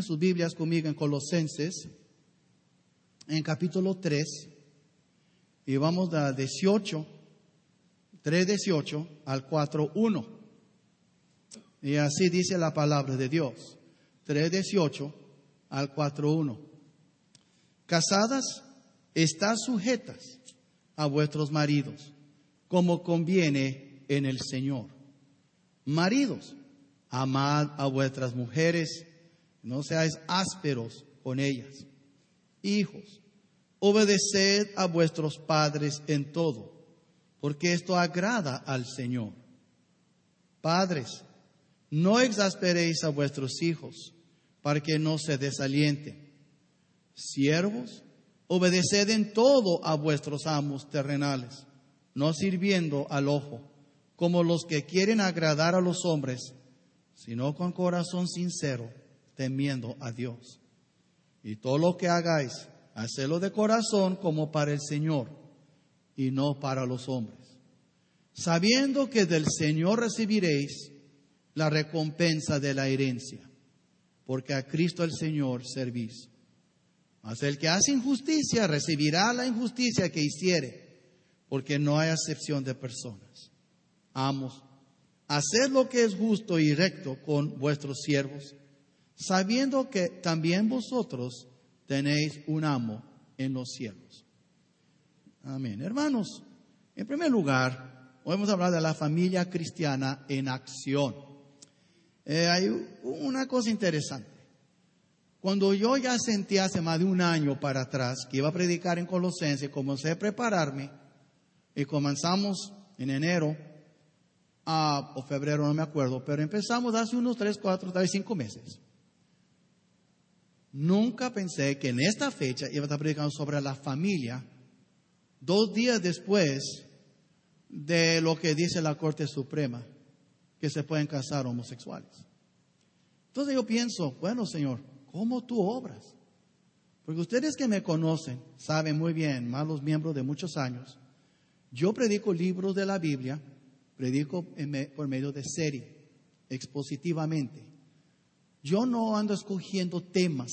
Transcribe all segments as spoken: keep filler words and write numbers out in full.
sus Biblias conmigo en Colosenses, en capítulo tres, y vamos a dieciocho, tres dieciocho al cuatro uno. Y así dice la palabra de Dios, tres dieciocho al cuatro uno. Casadas, estad sujetas a vuestros maridos, como conviene en el Señor. Maridos, amad a vuestras mujeres, no seáis ásperos con ellas. Hijos, obedeced a vuestros padres en todo, porque esto agrada al Señor. Padres, no exasperéis a vuestros hijos, para que no se desalienten. Siervos, obedeced en todo a vuestros amos terrenales, no sirviendo al ojo, como los que quieren agradar a los hombres, sino con corazón sincero, temiendo a Dios. Y todo lo que hagáis, hacedlo de corazón como para el Señor, y no para los hombres, sabiendo que del Señor recibiréis la recompensa de la herencia, porque a Cristo el Señor servís. Mas el que hace injusticia recibirá la injusticia que hiciere, porque no hay acepción de personas. Amos, haced lo que es justo y recto con vuestros siervos, sabiendo que también vosotros tenéis un amo en los cielos. Amén. Hermanos, en primer lugar, hoy vamos a hablar de la familia cristiana en acción. Eh, hay una cosa interesante. Cuando yo ya sentí hace más de un año para atrás que iba a predicar en Colosenses, comencé a prepararme y comenzamos en enero a, o febrero, no me acuerdo, pero empezamos hace unos tres, cuatro, tal vez cinco meses. Nunca pensé que en esta fecha iba a estar predicando sobre la familia, dos días después de lo que dice la Corte Suprema, que se pueden casar homosexuales. Entonces yo pienso, bueno, Señor, ¿cómo tú obras? Porque ustedes que me conocen saben muy bien, más los miembros de muchos años, yo predico libros de la Biblia, predico en me, por medio de serie, expositivamente. Yo no ando escogiendo temas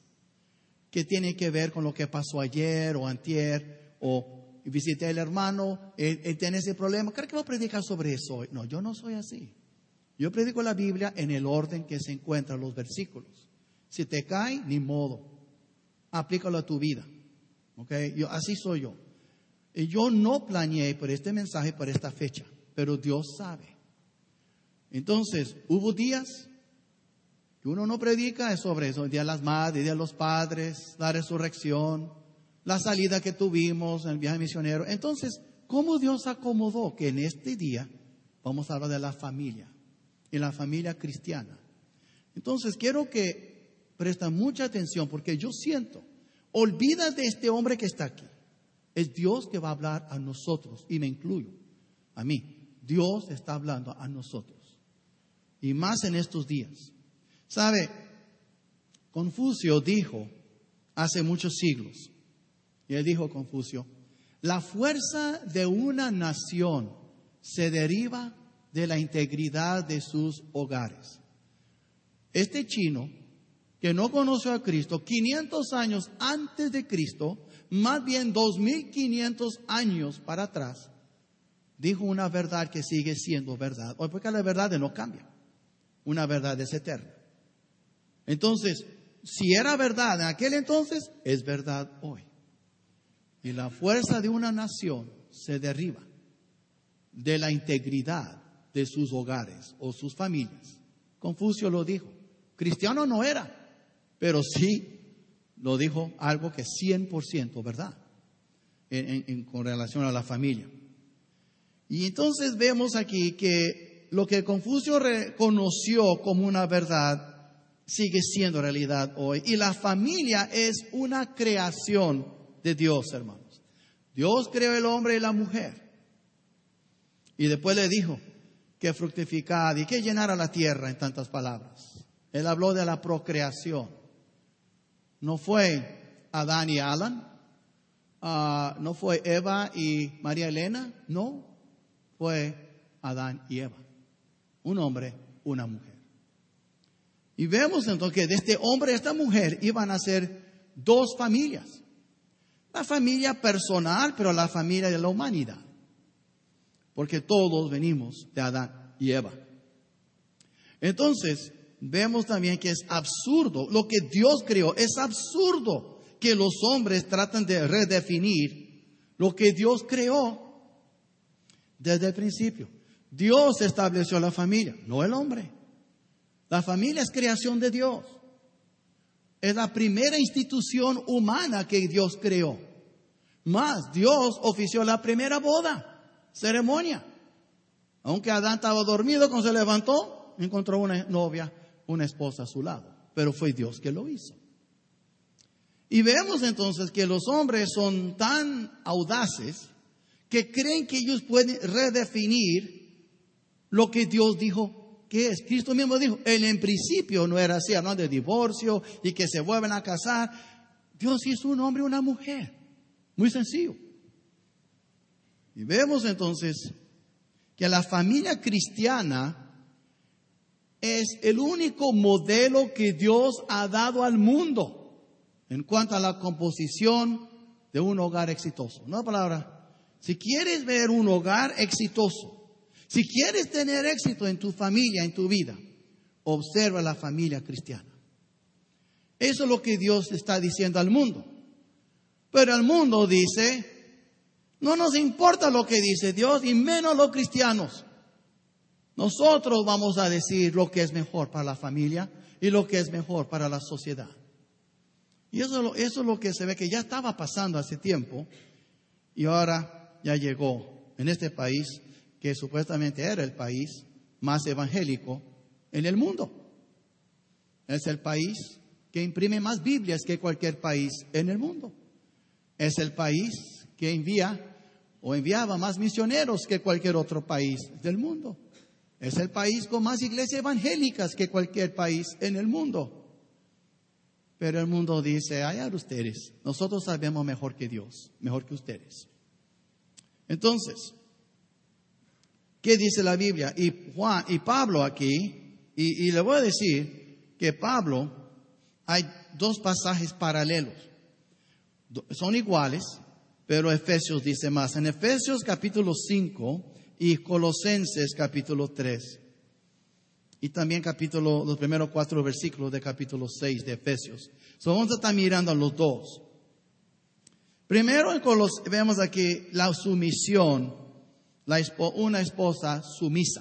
que tienen que ver con lo que pasó ayer o antier, o visité al hermano, él, él tiene ese problema, ¿creo que voy a predicar sobre eso hoy? No, yo no soy así. Yo predico la Biblia en el orden que se encuentran los versículos. Si te cae, ni modo, aplícalo a tu vida. ¿Okay? Yo, así soy yo. Y yo no planeé por este mensaje, por esta fecha, pero Dios sabe. Entonces, hubo días que uno no predica es sobre eso, el día de las madres, el día de los padres, la resurrección, la salida que tuvimos en el viaje misionero. Entonces, ¿cómo Dios acomodó que en este día vamos a hablar de la familia, y la familia cristiana? Entonces, quiero que presten mucha atención, porque yo siento, olvida de este hombre que está aquí. Es Dios que va a hablar a nosotros, y me incluyo, a mí. Dios está hablando a nosotros, y más en estos días. ¿Sabe? Confucio dijo hace muchos siglos, y él dijo, Confucio, la fuerza de una nación se deriva de la integridad de sus hogares. Este chino, que no conoció a Cristo, quinientos años antes de Cristo, más bien dos mil quinientos años para atrás, dijo una verdad que sigue siendo verdad hoy, porque la verdad no cambia. Una verdad es eterna. Entonces, si era verdad en aquel entonces, es verdad hoy. Y la fuerza de una nación se derriba de la integridad de sus hogares o sus familias. Confucio lo dijo. Cristiano no era, pero sí lo dijo algo que es cien por ciento verdad en, en, en, con relación a la familia. Y entonces vemos aquí que lo que Confucio reconoció como una verdad sigue siendo realidad hoy. Y la familia es una creación de Dios, hermanos. Dios creó el hombre y la mujer. Y después le dijo que fructificad y que llenara la tierra, en tantas palabras. Él habló de la procreación. No fue Adán y Alan, uh, no fue Eva y María Elena, no, fue Adán y Eva. Un hombre, una mujer. Y vemos entonces que de este hombre y esta mujer iban a ser dos familias. La familia personal, pero la familia de la humanidad. Porque todos venimos de Adán y Eva. Entonces, vemos también que es absurdo. Lo que Dios creó es absurdo que los hombres tratan de redefinir lo que Dios creó desde el principio. Dios estableció la familia, no el hombre. La familia es creación de Dios. Es la primera institución humana que Dios creó. Más, Dios ofició la primera boda, ceremonia. Aunque Adán estaba dormido, cuando se levantó, encontró una novia, una esposa a su lado. Pero fue Dios que lo hizo. Y vemos entonces que los hombres son tan audaces que creen que ellos pueden redefinir lo que Dios dijo que es. Cristo mismo dijo, él en principio no era así, hablando de divorcio y que se vuelven a casar. Dios hizo un hombre y una mujer. Muy sencillo. Y vemos entonces que la familia cristiana es el único modelo que Dios ha dado al mundo en cuanto a la composición de un hogar exitoso. Una palabra, si quieres ver un hogar exitoso, si quieres tener éxito en tu familia, en tu vida, observa la familia cristiana. Eso es lo que Dios está diciendo al mundo. Pero el mundo dice, no nos importa lo que dice Dios y menos los cristianos. Nosotros vamos a decir lo que es mejor para la familia y lo que es mejor para la sociedad. Y eso, eso es lo que se ve que ya estaba pasando hace tiempo y ahora ya llegó en este país que supuestamente era el país más evangélico en el mundo. Es el país que imprime más Biblias que cualquier país en el mundo. Es el país que envía o enviaba más misioneros que cualquier otro país del mundo. Es el país con más iglesias evangélicas que cualquier país en el mundo. Pero el mundo dice, ay, ustedes, nosotros sabemos mejor que Dios, mejor que ustedes. Entonces, ¿qué dice la Biblia? Y Juan y Pablo aquí, y, y le voy a decir que Pablo, hay dos pasajes paralelos. Son iguales, pero Efesios dice más. En Efesios capítulo cinco y Colosenses capítulo tres. Y también capítulo, los primeros cuatro versículos de capítulo seis de Efesios. So, vamos a estar mirando a los dos. Primero en Colos, vemos aquí la sumisión, la espo, una esposa sumisa.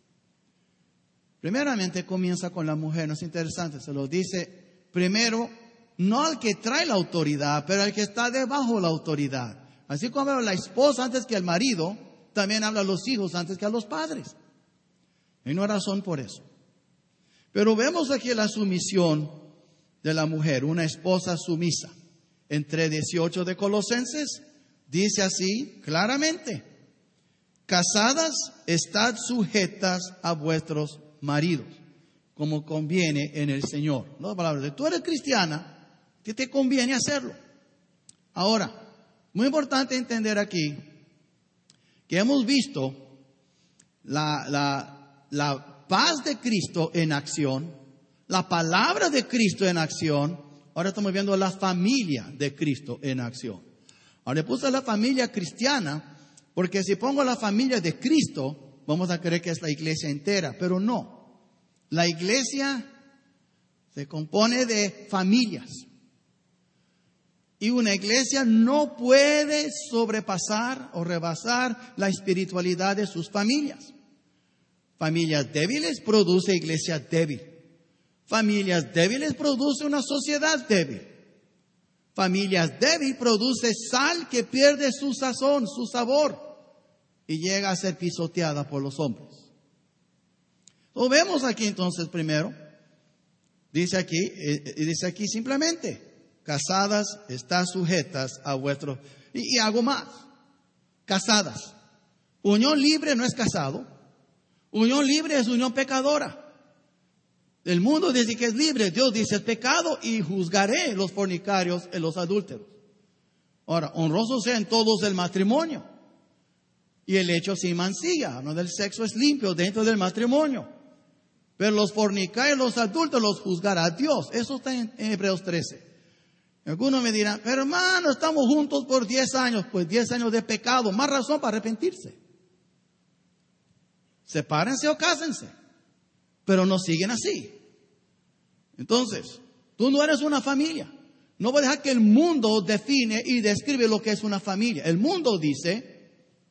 Primeramente comienza con la mujer, no es interesante, se lo dice primero, no al que trae la autoridad, pero al que está debajo de la autoridad. Así como habla la esposa antes que el marido, también habla a los hijos antes que a los padres. Hay una razón por eso. Pero vemos aquí la sumisión de la mujer, una esposa sumisa. Entre dieciocho de Colosenses dice así claramente: casadas, estad sujetas a vuestros maridos, como conviene en el Señor. No, palabras de tú eres cristiana, que te conviene hacerlo. Ahora, muy importante entender aquí que hemos visto la, la, la paz de Cristo en acción, la palabra de Cristo en acción. Ahora estamos viendo la familia de Cristo en acción. Ahora puse la familia cristiana, porque si pongo la familia de Cristo, vamos a creer que es la iglesia entera, pero no. La iglesia se compone de familias. Y una iglesia no puede sobrepasar o rebasar la espiritualidad de sus familias. Familias débiles produce iglesia débil. Familias débiles produce una sociedad débil. Familias débiles produce sal que pierde su sazón, su sabor, y llega a ser pisoteada por los hombres. Lo vemos aquí entonces primero. Dice aquí, eh, dice aquí simplemente: casadas, están sujetas a vuestro... Y, y algo más. Casadas. Unión libre no es casado. Unión libre es unión pecadora. El mundo dice que es libre. Dios dice es pecado y juzgaré los fornicarios y los adúlteros. Ahora, honrosos sean todos el matrimonio. Y el hecho sin mancilla. No del sexo es limpio dentro del matrimonio. Pero los fornicarios, los adultos, los juzgará Dios. Eso está en, en Hebreos trece. Algunos me dirán, pero hermano, estamos juntos por diez años. Pues diez años de pecado, más razón para arrepentirse. Sepárense o cásense. Pero no siguen así. Entonces, tú no eres una familia. No voy a dejar que el mundo define y describe lo que es una familia. El mundo dice,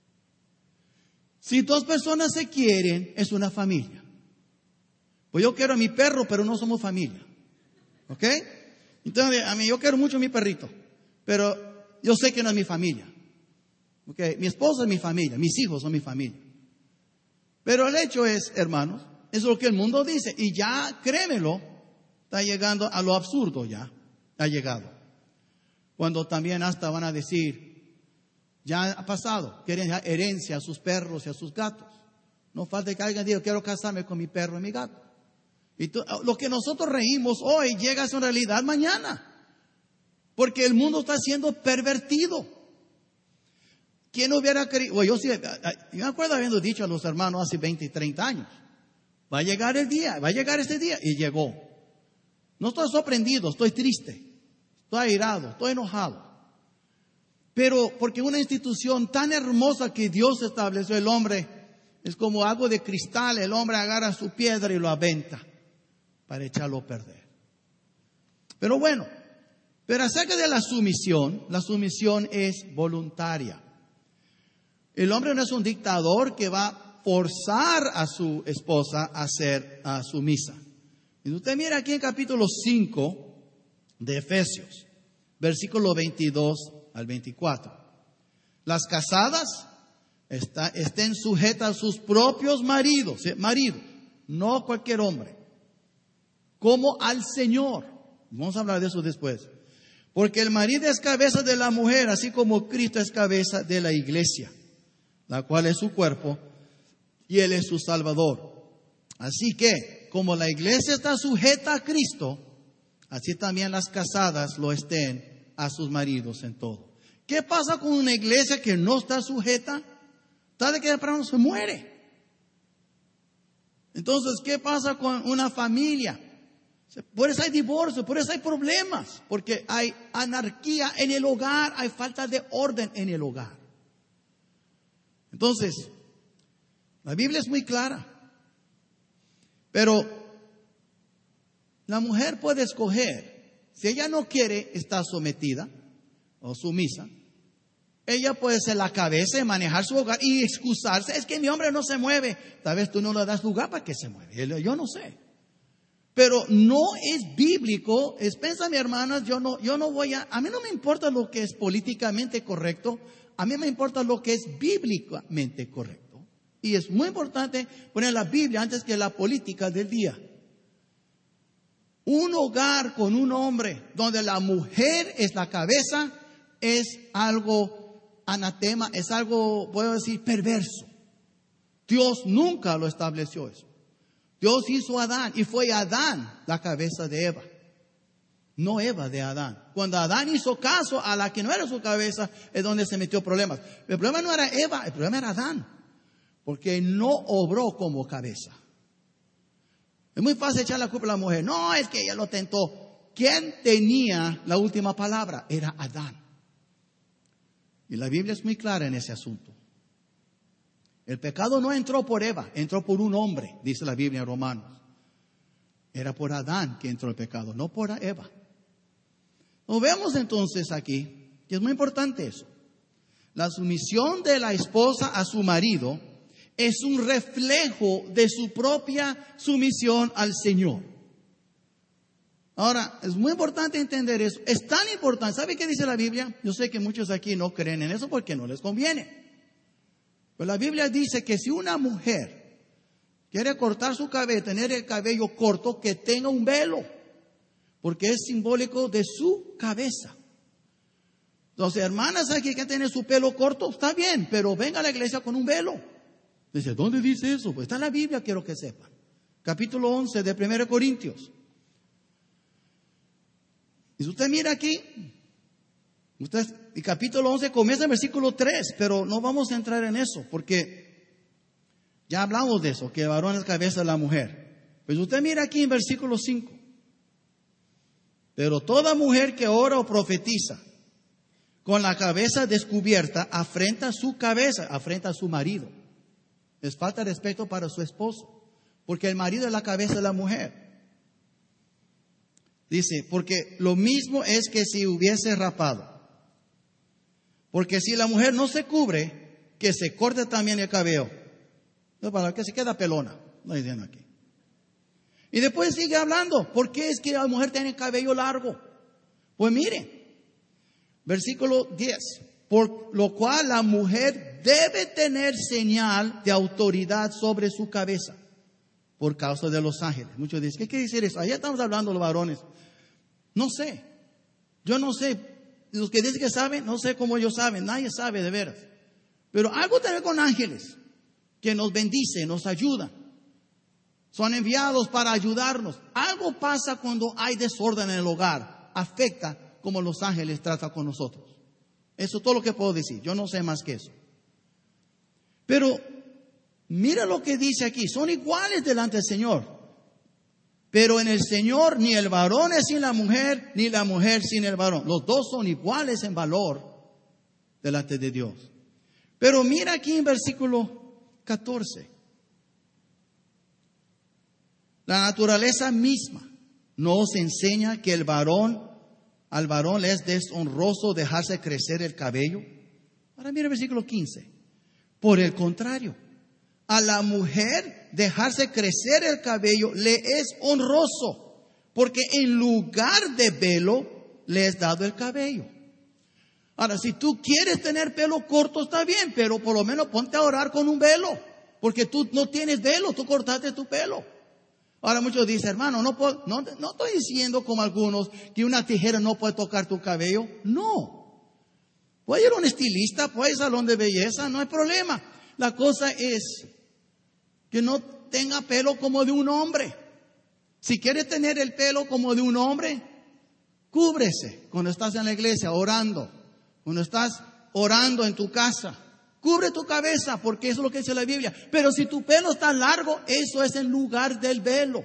si dos personas se quieren, es una familia. Pues yo quiero a mi perro, pero no somos familia. ¿Ok? Entonces, a mí yo quiero mucho a mi perrito, pero yo sé que no es mi familia. ¿Ok? Mi esposa es mi familia, mis hijos son mi familia. Pero el hecho es, hermanos, eso es lo que el mundo dice. Y ya, créemelo, está llegando a lo absurdo ya. Ha llegado. Cuando también hasta van a decir, ya ha pasado, quieren ya herencia a sus perros y a sus gatos. No falta que alguien diga, quiero casarme con mi perro y mi gato. Y tú, lo que nosotros reímos hoy llega a ser realidad mañana. Porque el mundo está siendo pervertido. ¿Quién hubiera querido? Bueno, yo sí, yo me acuerdo habiendo dicho a los hermanos hace veinte y treinta años, va a llegar el día, va a llegar este día. Y llegó. No estoy sorprendido, estoy triste, estoy airado, estoy enojado. Pero porque una institución tan hermosa que Dios estableció, el hombre, es como algo de cristal, el hombre agarra su piedra y lo aventa para echarlo a perder. Pero bueno, pero acerca de la sumisión, la sumisión es voluntaria. El hombre no es un dictador que va a forzar a su esposa a ser a sumisa. Y usted mira aquí en capítulo cinco de Efesios, versículo veintidós al veinticuatro. Las casadas está, estén sujetas a sus propios maridos, ¿sí? Maridos, no cualquier hombre, como al Señor. Vamos a hablar de eso después. Porque el marido es cabeza de la mujer, así como Cristo es cabeza de la iglesia, la cual es su cuerpo, y Él es su Salvador. Así que, como la iglesia está sujeta a Cristo, así también las casadas lo estén a sus maridos en todo. ¿Qué pasa con una iglesia que no está sujeta? Tarde que temprano se muere. Entonces, ¿qué pasa con una familia? Por eso hay divorcio, por eso hay problemas, porque hay anarquía en el hogar, hay falta de orden en el hogar. Entonces, la Biblia es muy clara. Pero la mujer puede escoger, si ella no quiere estar sometida o sumisa, ella puede ser la cabeza y manejar su hogar y excusarse. Es que mi hombre no se mueve. Tal vez tú no le das lugar para que se mueva. Yo no sé. Pero no es bíblico. Es, pensa, mi hermana, yo no, yo no voy a, a mí no me importa lo que es políticamente correcto. A mí me importa lo que es bíblicamente correcto. Y es muy importante poner la Biblia antes que la política del día. Un hogar con un hombre donde la mujer es la cabeza es algo anatema, es algo, puedo decir, perverso. Dios nunca lo estableció eso. Dios hizo a Adán y fue Adán la cabeza de Eva, no Eva de Adán. Cuando Adán hizo caso a la que no era su cabeza, es donde se metió problemas. El problema no era Eva, el problema era Adán. Porque no obró como cabeza. Es muy fácil echar la culpa a la mujer. No, es que ella lo tentó. ¿Quién tenía la última palabra? Era Adán. Y la Biblia es muy clara en ese asunto. El pecado no entró por Eva, entró por un hombre, dice la Biblia en Romanos. Era por Adán que entró el pecado, no por Eva. Nos vemos entonces aquí, que es muy importante eso. La sumisión de la esposa a su marido es un reflejo de su propia sumisión al Señor. Ahora, es muy importante entender eso. Es tan importante. ¿Sabe qué dice la Biblia? Yo sé que muchos aquí no creen en eso porque no les conviene. Pero la Biblia dice que si una mujer quiere cortar su cabello, tener el cabello corto, que tenga un velo, porque es simbólico de su cabeza. Entonces, hermanas aquí que tienen su pelo corto, está bien, pero venga a la iglesia con un velo. Dice, ¿dónde dice eso? Pues está en la Biblia, quiero que sepan. Capítulo once de primera Corintios. Y si usted mira aquí, usted, el capítulo once comienza en versículo tres, pero no vamos a entrar en eso, porque ya hablamos de eso, que el varón es cabeza de la mujer. Pues usted mira aquí en versículo cinco. Pero toda mujer que ora o profetiza con la cabeza descubierta afrenta su cabeza, afrenta a su marido. Es falta de respeto para su esposo, porque el marido es la cabeza de la mujer. Dice, porque lo mismo es que si hubiese rapado. Porque si la mujer no se cubre, que se corte también el cabello. No, para que se queda pelona. No dicen aquí. Y después sigue hablando. ¿Por qué es que la mujer tiene cabello largo? Pues mire, versículo diez. Por lo cual la mujer debe tener señal de autoridad sobre su cabeza, por causa de los ángeles. Muchos dicen, ¿qué quiere decir eso? Allá estamos hablando los varones. No sé. Yo no sé. Los que dicen que saben, no sé cómo ellos saben. Nadie sabe de veras. Pero algo tiene que ver con ángeles, que nos bendice, nos ayuda. Son enviados para ayudarnos. Algo pasa cuando hay desorden en el hogar. Afecta como los ángeles tratan con nosotros. Eso es todo lo que puedo decir. Yo no sé más que eso. Pero mira lo que dice aquí. Son iguales delante del Señor. Pero en el Señor ni el varón es sin la mujer, ni la mujer sin el varón. Los dos son iguales en valor delante de Dios. Pero mira aquí en versículo catorce. La naturaleza misma nos enseña que el varón, al varón le es deshonroso dejarse crecer el cabello. Ahora mira el versículo quince. Por el contrario, a la mujer dejarse crecer el cabello le es honroso, porque en lugar de velo le es dado el cabello. Ahora, si tú quieres tener pelo corto, está bien, pero por lo menos ponte a orar con un velo, porque tú no tienes velo, tú cortaste tu pelo. Ahora muchos dicen, hermano, no, puedo, no, no estoy diciendo como algunos que una tijera no puede tocar tu cabello. No. Puede ir a un estilista, puede ir a un salón de belleza, no hay problema. La cosa es que no tenga pelo como de un hombre. Si quieres tener el pelo como de un hombre, cúbrese cuando estás en la iglesia orando, cuando estás orando en tu casa. Cubre tu cabeza, porque eso es lo que dice la Biblia. Pero si tu pelo está largo, eso es en lugar del velo.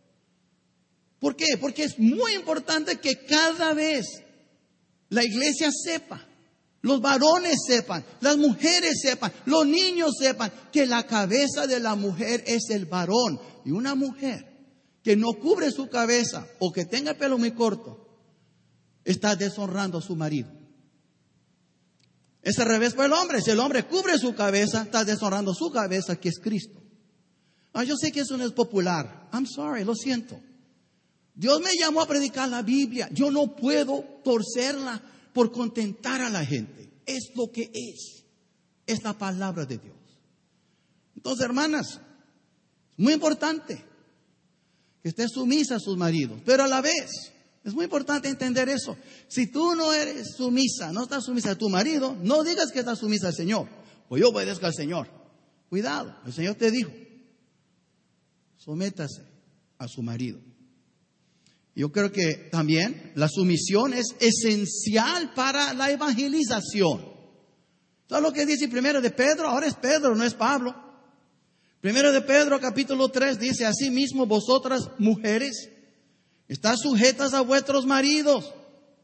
¿Por qué? Porque es muy importante que cada vez la iglesia sepa, los varones sepan, las mujeres sepan, los niños sepan que la cabeza de la mujer es el varón. Y una mujer que no cubre su cabeza o que tenga el pelo muy corto, está deshonrando a su marido. Es al revés para el hombre. Si el hombre cubre su cabeza, está deshonrando su cabeza, que es Cristo. Ah, yo sé que eso no es popular. I'm sorry, lo siento. Dios me llamó a predicar la Biblia. Yo no puedo torcerla por contentar a la gente. Es lo que es. Es la palabra de Dios. Entonces, hermanas, muy importante que esté sumisa a sus maridos, pero a la vez es muy importante entender eso. Si tú no eres sumisa, no estás sumisa a tu marido, no digas que estás sumisa al Señor. O yo obedezco al Señor. Cuidado, el Señor te dijo, sométase a su marido. Yo creo que también la sumisión es esencial para la evangelización. ¿Sabes lo que dice primero de Pedro? Ahora es Pedro, no es Pablo. Primero de Pedro, capítulo tres, dice, asimismo vosotras mujeres, están sujetas a vuestros maridos.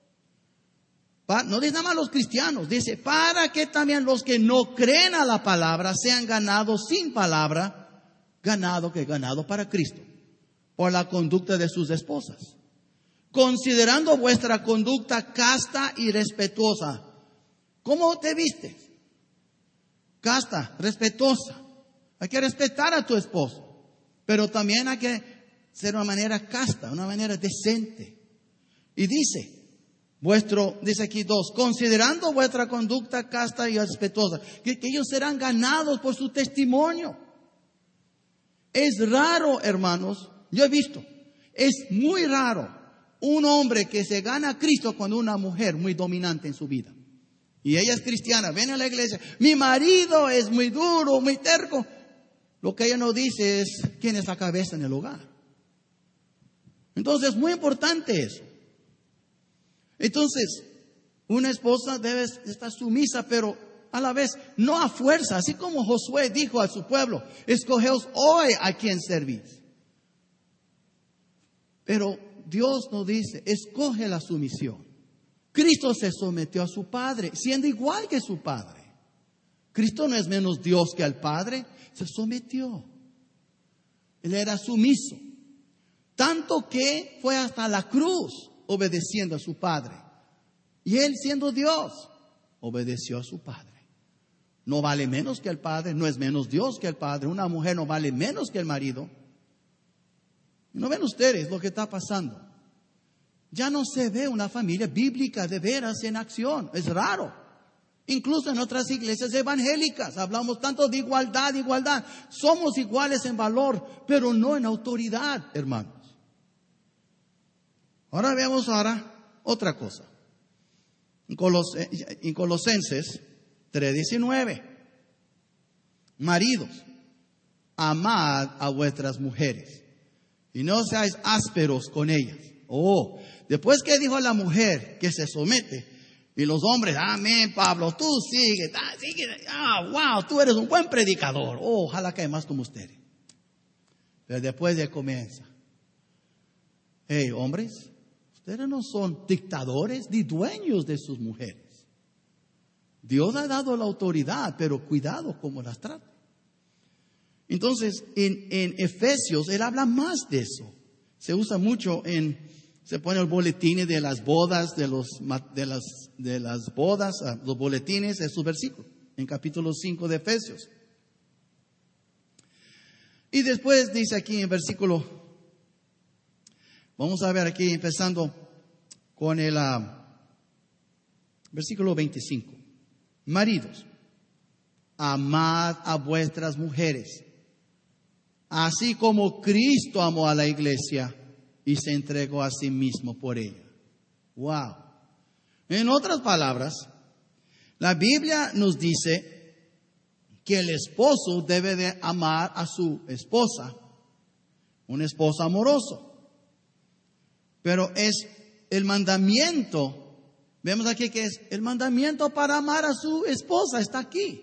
No dice nada más los cristianos, dice, para que también los que no creen a la palabra sean ganados sin palabra, ganado que ganado para Cristo, por la conducta de sus esposas. Considerando vuestra conducta casta y respetuosa. ¿Cómo te vistes? Casta, respetuosa. Hay que respetar a tu esposo, pero también hay que ser una manera casta, una manera decente. Y dice, vuestro, dice aquí dos, considerando vuestra conducta casta y respetuosa, que, que ellos serán ganados por su testimonio. Es raro, hermanos, yo he visto, es muy raro un hombre que se gana a Cristo cuando una mujer muy dominante en su vida. Y ella es cristiana, ven a la iglesia, mi marido es muy duro, muy terco. Lo que ella no dice es quién es la cabeza en el hogar. Entonces es muy importante eso. Entonces, una esposa debe estar sumisa, pero a la vez no a fuerza. Así como Josué dijo a su pueblo, escogeos hoy a quien servís. Pero Dios nos dice, escoge la sumisión. Cristo se sometió a su Padre, siendo igual que su Padre. Cristo no es menos Dios que el Padre, se sometió. Él era sumiso. Tanto que fue hasta la cruz obedeciendo a su Padre. Y Él, siendo Dios, obedeció a su Padre. No vale menos que el Padre, no es menos Dios que el Padre. Una mujer no vale menos que el marido. ¿No ven ustedes lo que está pasando? Ya no se ve una familia bíblica de veras en acción. Es raro. Incluso en otras iglesias evangélicas hablamos tanto de igualdad, igualdad. Somos iguales en valor, pero no en autoridad, hermanos. Ahora veamos ahora otra cosa. En, Colos, en Colosenses tres diecinueve. Maridos, amad a vuestras mujeres y no seáis ásperos con ellas. Oh, después que dijo la mujer que se somete, y los hombres, amén, Pablo, tú sigue, ah, sigue, ah, wow, tú eres un buen predicador. Oh, ojalá que hay más como ustedes. Pero después ya comienza. Hey, hombres, ustedes no son dictadores ni dueños de sus mujeres. Dios ha dado la autoridad, pero cuidado cómo las trata. Entonces, en, en Efesios, él habla más de eso. Se usa mucho en, se pone el boletín de las bodas, de los, de las, de las bodas, los boletines, es su versículo, en capítulo cinco de Efesios. Y después dice aquí en versículo, vamos a ver aquí empezando con el uh, versículo veinticinco. Maridos, amad a vuestras mujeres, así como Cristo amó a la iglesia y se entregó a sí mismo por ella. Wow. En otras palabras, la Biblia nos dice que el esposo debe de amar a su esposa, un esposo amoroso. Pero es el mandamiento, vemos aquí que es el mandamiento para amar a su esposa, está aquí.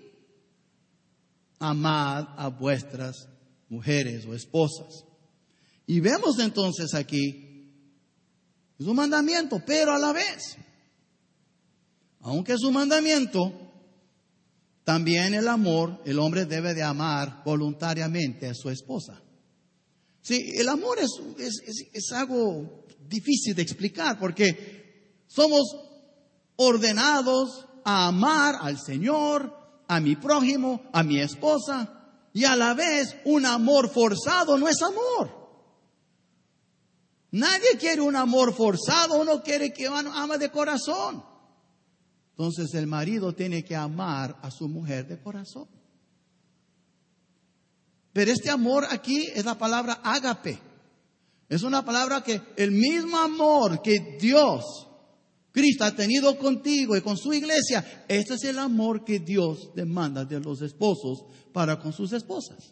Amad a vuestras mujeres o esposas. Y vemos entonces aquí, es un mandamiento, pero a la vez, aunque es un mandamiento, también el amor, el hombre debe de amar voluntariamente a su esposa. Sí, el amor es, es, es, es algo difícil de explicar porque somos ordenados a amar al Señor, a mi prójimo, a mi esposa, y a la vez un amor forzado no es amor. Nadie quiere un amor forzado, uno quiere que ama de corazón. Entonces el marido tiene que amar a su mujer de corazón. Pero este amor aquí es la palabra ágape. Es una palabra que el mismo amor que Dios, Cristo ha tenido contigo y con su iglesia, este es el amor que Dios demanda de los esposos para con sus esposas.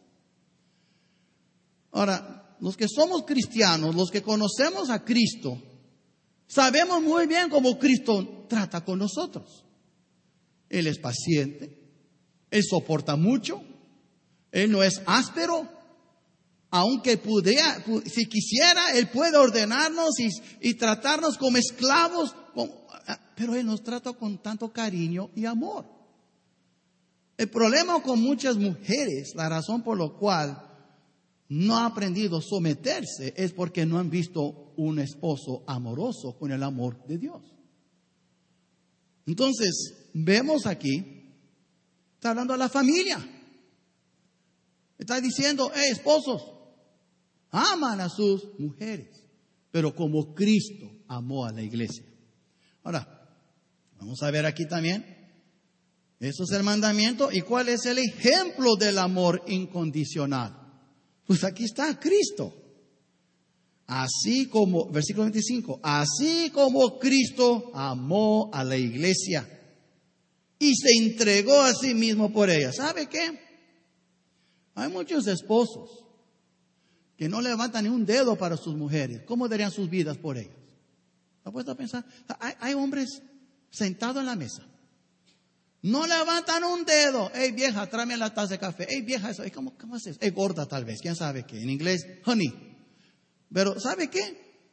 Ahora, los que somos cristianos, los que conocemos a Cristo, sabemos muy bien cómo Cristo trata con nosotros. Él es paciente, Él soporta mucho, Él no es áspero, aunque pudiera, si quisiera, Él puede ordenarnos y, y tratarnos como esclavos, como, pero Él nos trata con tanto cariño y amor. El problema con muchas mujeres, la razón por la cual no ha aprendido a someterse, es porque no han visto un esposo amoroso con el amor de Dios. Entonces, vemos aquí, está hablando a la familia. Está diciendo, hey, esposos, aman a sus mujeres, pero como Cristo amó a la iglesia. Ahora, vamos a ver aquí también, eso es el mandamiento. ¿Y cuál es el ejemplo del amor incondicional? Pues aquí está Cristo. Así como, versículo veinticinco, así como Cristo amó a la iglesia y se entregó a sí mismo por ella. ¿Sabe qué? Hay muchos esposos que no levantan ni un dedo para sus mujeres. ¿Cómo darían sus vidas por ellas? ¿Se ha puesto a pensar? Hay, hay hombres sentados en la mesa. No levantan un dedo. Hey, vieja, tráeme la taza de café. Hey, vieja, eso. ¿Cómo, cómo es eso? Hey, gorda tal vez. ¿Quién sabe qué? En inglés, honey. Pero, ¿sabe qué?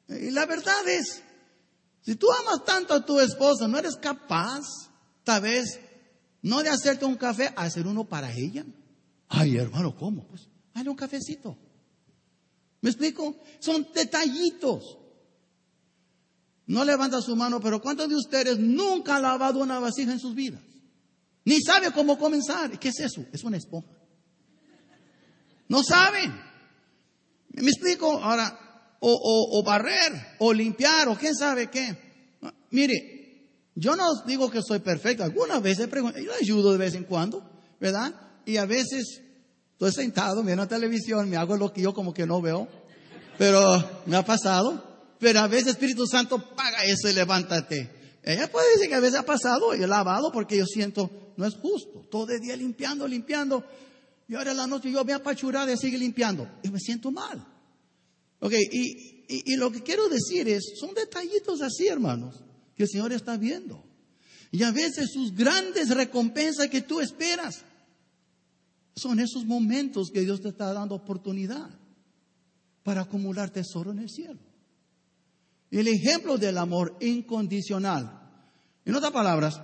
Y la verdad es, si tú amas tanto a tu esposa, no eres capaz, tal vez, no de hacerte un café, hacer uno para ella. Ay, hermano, ¿cómo? Pues, hazle un cafecito. ¿Me explico? Son detallitos. No levanta su mano, pero ¿cuántos de ustedes nunca han lavado una vasija en sus vidas? Ni sabe cómo comenzar. ¿Qué es eso? Es una esponja. No saben. ¿Me explico? Ahora, o, o, o barrer, o limpiar, o quién sabe qué. Mire, yo no digo que soy perfecto. Algunas veces pregunto, yo ayudo de vez en cuando, ¿verdad? Y a veces estoy sentado, viendo televisión, me hago lo que yo como que no veo. Pero me ha pasado. Pero a veces Espíritu Santo paga eso y levántate. Ella puede decir que a veces ha pasado y he lavado porque yo siento, no es justo. Todo el día limpiando, limpiando. Y ahora en la noche yo me apachurrada y sigue limpiando. Y me siento mal. Ok, y, y, y lo que quiero decir es, son detallitos así, hermanos, que el Señor está viendo. Y a veces sus grandes recompensas que tú esperas, son esos momentos que Dios te está dando oportunidad para acumular tesoro en el cielo. El ejemplo del amor incondicional. En otras palabras,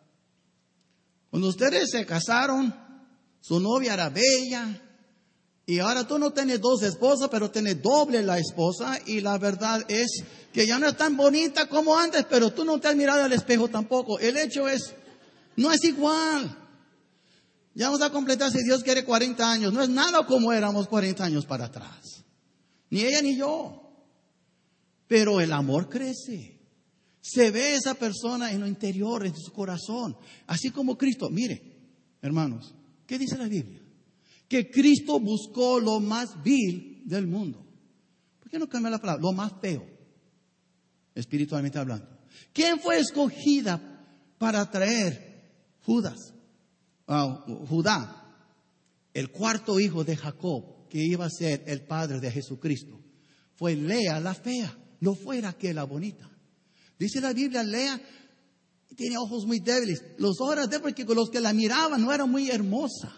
cuando ustedes se casaron, su novia era bella, y ahora tú no tienes dos esposas, pero tienes doble la esposa, y la verdad es que ya no es tan bonita como antes, pero tú no te has mirado al espejo tampoco. El hecho es, no es igual. Ya vamos a completar, si Dios quiere, cuarenta años. No es nada como éramos cuarenta años para atrás. Ni ella ni yo. Pero el amor crece. Se ve esa persona en lo interior, en su corazón. Así como Cristo. Mire, hermanos, ¿qué dice la Biblia? Que Cristo buscó lo más vil del mundo. ¿Por qué no cambia la palabra? Lo más feo, espiritualmente hablando. ¿Quién fue escogida para traer Judas? Uh, Judá, el cuarto hijo de Jacob, que iba a ser el padre de Jesucristo. Fue Lea la fea. No fuera que la bonita. Dice la Biblia, Lea tiene ojos muy débiles. Los ojos de porque los que la miraban no era muy hermosa.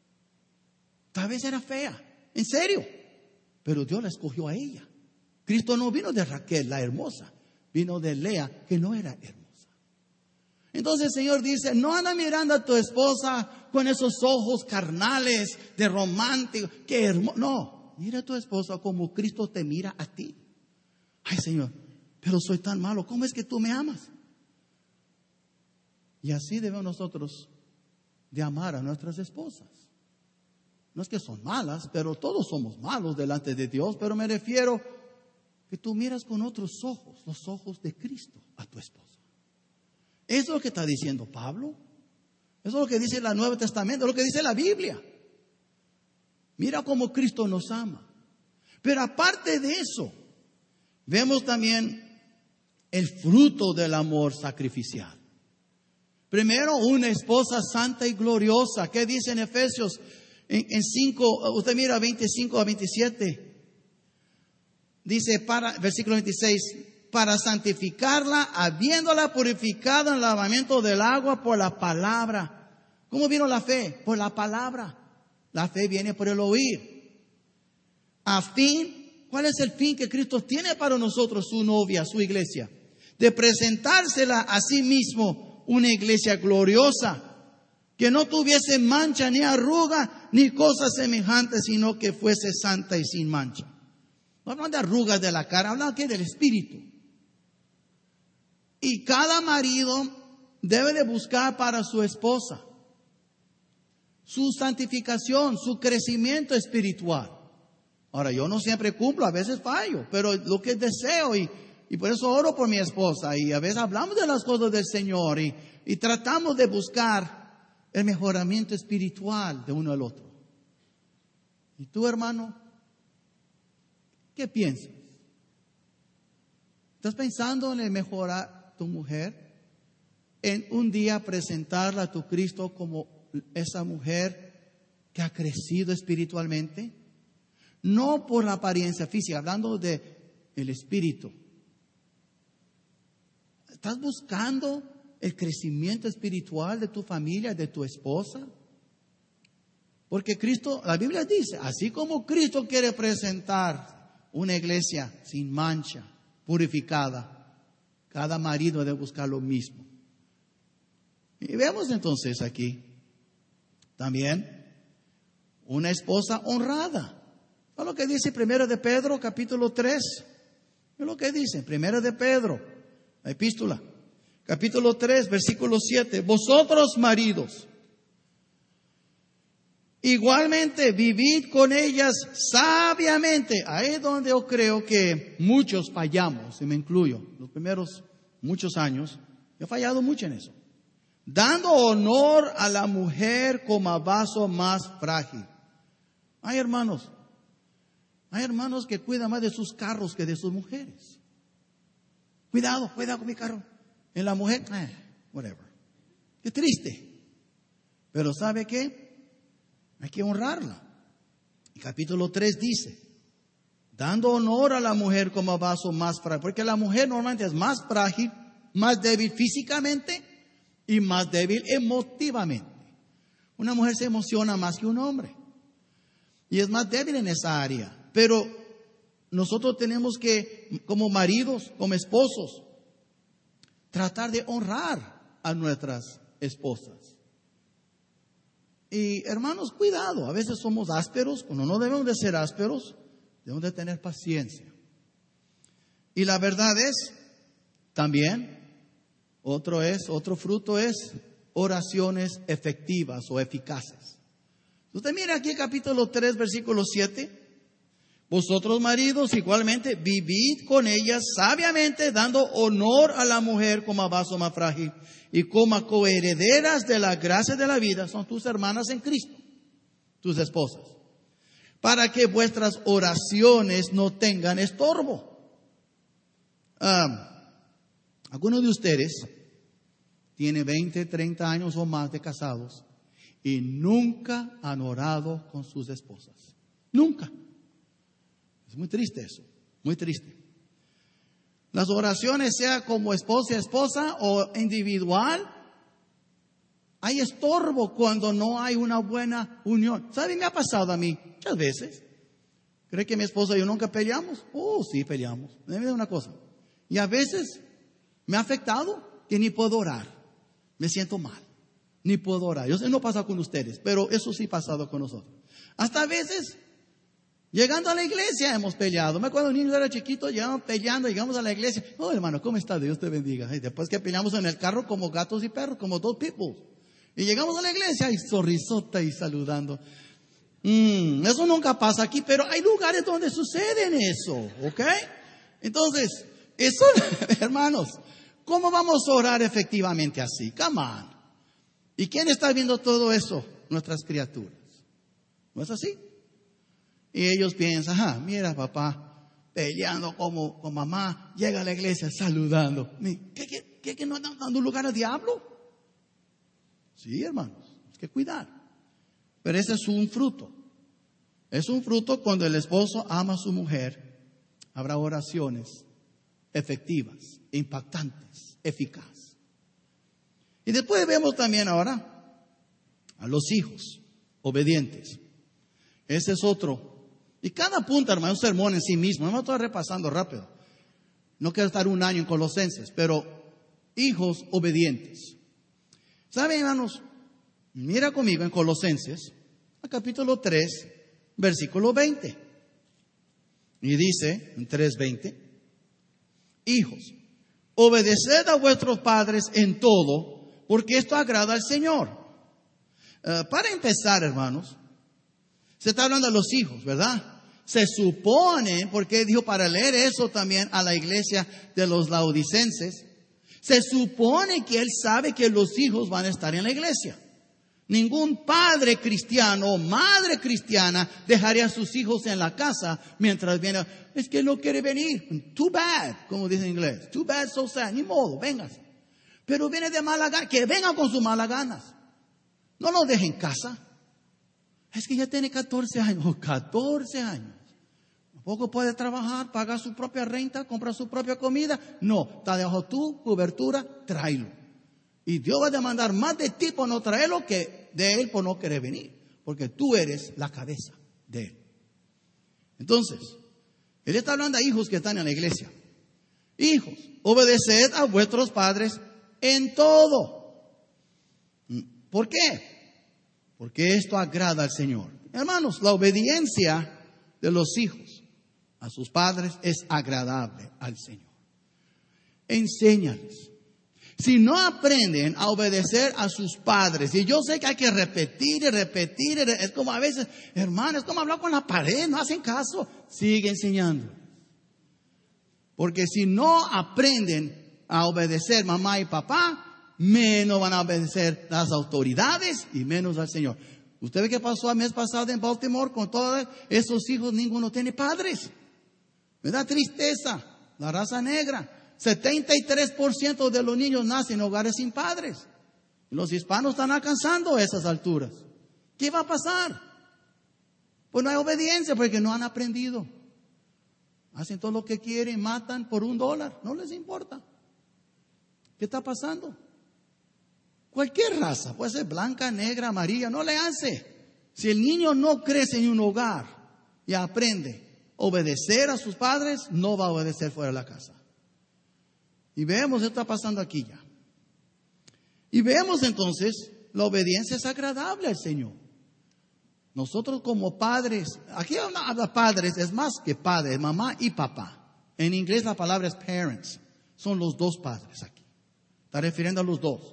Tal vez era fea. En serio. Pero Dios la escogió a ella. Cristo no vino de Raquel, la hermosa. Vino de Lea, que no era hermosa. Entonces el Señor dice, no anda mirando a tu esposa con esos ojos carnales, de romántico. Qué hermoso. No, mira a tu esposa como Cristo te mira a ti. Ay, Señor, pero soy tan malo. ¿Cómo es que tú me amas? Y así debemos nosotros de amar a nuestras esposas. No es que son malas, pero todos somos malos delante de Dios. Pero me refiero que tú miras con otros ojos, los ojos de Cristo a tu esposa. Eso es lo que está diciendo Pablo. Eso es lo que dice el Nuevo Testamento, es lo que dice la Biblia. Mira cómo Cristo nos ama. Pero aparte de eso, vemos también el fruto del amor sacrificial. Primero, una esposa santa y gloriosa. ¿Qué dice en Efesios en, en cinco? Usted mira veinticinco a veintisiete. Dice, para, versículo veintiséis, para santificarla, habiéndola purificado en el lavamiento del agua por la palabra. ¿Cómo vino la fe? Por la palabra. La fe viene por el oír. A fin, ¿cuál es el fin que Cristo tiene para nosotros, su novia, su iglesia? De presentársela a sí mismo una iglesia gloriosa, que no tuviese mancha ni arruga ni cosas semejantes, sino que fuese santa y sin mancha. No hablan de arrugas de la cara, hablan aquí del espíritu. Y cada marido debe de buscar para su esposa su santificación, su crecimiento espiritual. Ahora, yo no siempre cumplo, a veces fallo, pero lo que deseo, y, y por eso oro por mi esposa, y a veces hablamos de las cosas del Señor, y, y tratamos de buscar el mejoramiento espiritual de uno al otro. ¿Y tú, hermano? ¿Qué piensas? ¿Estás pensando en mejorar a tu mujer? En un día presentarla a tu Cristo como esa mujer que ha crecido espiritualmente. No por la apariencia física, hablando de el espíritu. ¿Estás buscando el crecimiento espiritual de tu familia, de tu esposa? Porque Cristo, la Biblia dice, así como Cristo quiere presentar una iglesia sin mancha, purificada. Cada marido debe buscar lo mismo. Y vemos entonces aquí también una esposa honrada. Es lo que dice Primera de Pedro, capítulo tres. Es lo que dice Primera de Pedro, la epístola, capítulo tres, versículo siete. Vosotros, maridos, igualmente vivid con ellas sabiamente. Ahí es donde yo creo que muchos fallamos, y me incluyo. Los primeros muchos años, yo he fallado mucho en eso. Dando honor a la mujer como a vaso más frágil. Hay hermanos, hay hermanos que cuidan más de sus carros que de sus mujeres. Cuidado, cuidado con mi carro. En la mujer, eh, whatever. Qué triste. Pero ¿sabe qué? Hay que honrarla. El capítulo tres dice, dando honor a la mujer como a vaso más frágil. Porque la mujer normalmente es más frágil, más débil físicamente y más débil emotivamente. Una mujer se emociona más que un hombre. Y es más débil en esa área. Pero nosotros tenemos que, como maridos, como esposos, tratar de honrar a nuestras esposas. Y hermanos, cuidado. A veces somos ásperos, cuando no debemos de ser ásperos, debemos de tener paciencia. Y la verdad es, también, otro es, otro fruto es oraciones efectivas o eficaces. Usted mira aquí capítulo tres, versículo siete. Vosotros maridos igualmente vivid con ellas sabiamente, dando honor a la mujer como a vaso más frágil y como a coherederas de la gracia de la vida. Son tus hermanas en Cristo, tus esposas, para que vuestras oraciones no tengan estorbo. Ah, algunos de ustedes tienen veinte, treinta años o más de casados y nunca han orado con sus esposas. Nunca. Es muy triste eso, muy triste. Las oraciones, sea como esposa a esposa o individual, hay estorbo cuando no hay una buena unión. ¿Sabe? Me ha pasado a mí muchas veces. ¿Cree que mi esposa y yo nunca peleamos? Oh, sí, peleamos. Dime una cosa. Y a veces me ha afectado que ni puedo orar. Me siento mal. Ni puedo orar. Yo sé, no pasa con ustedes, pero eso sí ha pasado con nosotros. Hasta a veces, llegando a la iglesia hemos peleado. Me acuerdo, un niño era chiquito, llegamos peleando, llegamos a la iglesia. Oh, hermano, ¿cómo está? Dios te bendiga. Y después que peleamos en el carro como gatos y perros, como dos pitbulls. Y llegamos a la iglesia y sonrisota y saludando. Mm, eso nunca pasa aquí, pero hay lugares donde sucede eso, ¿ok? Entonces, eso, hermanos, ¿cómo vamos a orar efectivamente así? Come on. ¿Y quién está viendo todo eso? Nuestras criaturas. ¿No es así? Y ellos piensan, ah, mira papá, peleando como con mamá, llega a la iglesia saludando. ¿Qué, qué, qué, qué no están dando lugar al diablo? Sí, hermanos, hay que cuidar. Pero ese es un fruto. Es un fruto cuando el esposo ama a su mujer. Habrá oraciones efectivas, impactantes, eficaces. Y después vemos también ahora a los hijos obedientes. Ese es otro. Y cada punto, hermano, es un sermón en sí mismo. No me estoy repasando rápido. No quiero estar un año en Colosenses, pero hijos obedientes. ¿Saben, hermanos? Mira conmigo en Colosenses, a capítulo tres, versículo veinte. Y dice en tres veinte, hijos, obedeced a vuestros padres en todo, porque esto agrada al Señor. Uh, para empezar, hermanos, se está hablando de los hijos, ¿verdad? Se supone, porque dijo para leer eso también a la iglesia de los laodicenses, se supone que él sabe que los hijos van a estar en la iglesia. Ningún padre cristiano o madre cristiana dejaría a sus hijos en la casa mientras viene. Es que no quiere venir. Too bad, como dice en inglés. Too bad, so sad. Ni modo, véngase. Pero viene de mala gana. Que venga con sus malas ganas. No lo deje en casa. Es que ya tiene catorce años. Oh, catorce años. Tampoco puede trabajar, pagar su propia renta, comprar su propia comida. No, está debajo tu cobertura, tráelo. Y Dios va a demandar más de ti por no traerlo que de él por no querer venir. Porque tú eres la cabeza de él. Entonces, él está hablando a hijos que están en la iglesia. Hijos, obedeced a vuestros padres en todo. ¿Por qué? Porque esto agrada al Señor. Hermanos, la obediencia de los hijos a sus padres es agradable al Señor. Enséñales. Si no aprenden a obedecer a sus padres, y yo sé que hay que repetir y repetir, es como a veces, hermano, es como hablar con la pared, no hacen caso, sigue enseñando. Porque si no aprenden a obedecer mamá y papá, menos van a obedecer las autoridades y menos al Señor. ¿Usted ve qué pasó el mes pasado en Baltimore con todos esos hijos? Ninguno tiene padres. Me da tristeza, la raza negra. setenta y tres por ciento de los niños nacen en hogares sin padres. Los hispanos están alcanzando esas alturas. ¿Qué va a pasar? Pues no hay obediencia porque no han aprendido. Hacen todo lo que quieren, matan por un dólar. No les importa. ¿Qué está pasando? Cualquier raza, puede ser blanca, negra, amarilla, no le hace. Si el niño no crece en un hogar y aprende a obedecer a sus padres, no va a obedecer fuera de la casa. Y vemos, esto está pasando aquí ya. Y vemos entonces, la obediencia es agradable al Señor. Nosotros como padres, aquí habla padres, es más que padres, mamá y papá. En inglés la palabra es parents. Son los dos padres aquí. Está refiriendo a los dos.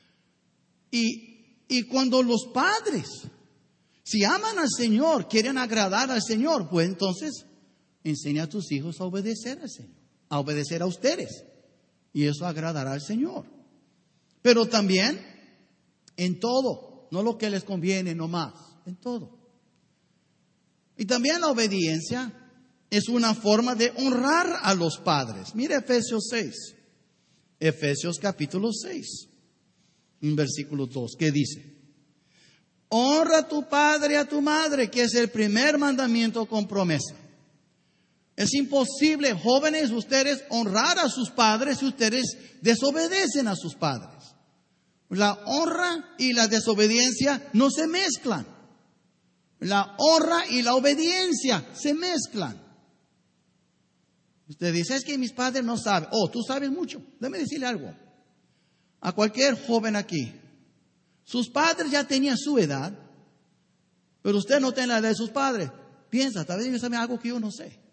Y, y cuando los padres, si aman al Señor, quieren agradar al Señor, pues entonces enseña a tus hijos a obedecer al Señor, a obedecer a ustedes. Y eso agradará al Señor. Pero también en todo, no lo que les conviene nomás, en todo. Y también la obediencia es una forma de honrar a los padres. Mire Efesios seis. Efesios capítulo seis. En versículo dos, ¿qué dice? Honra a tu padre y a tu madre, que es el primer mandamiento con promesa. Es imposible, jóvenes, ustedes honrar a sus padres si ustedes desobedecen a sus padres. La honra y la desobediencia no se mezclan. La honra y la obediencia se mezclan. Usted dice, es que mis padres no saben. Oh, tú sabes mucho. Déjame decirle algo. A cualquier joven aquí. Sus padres ya tenían su edad, pero usted no tiene la edad de sus padres. Piensa, tal vez ellos saben algo que yo no sé.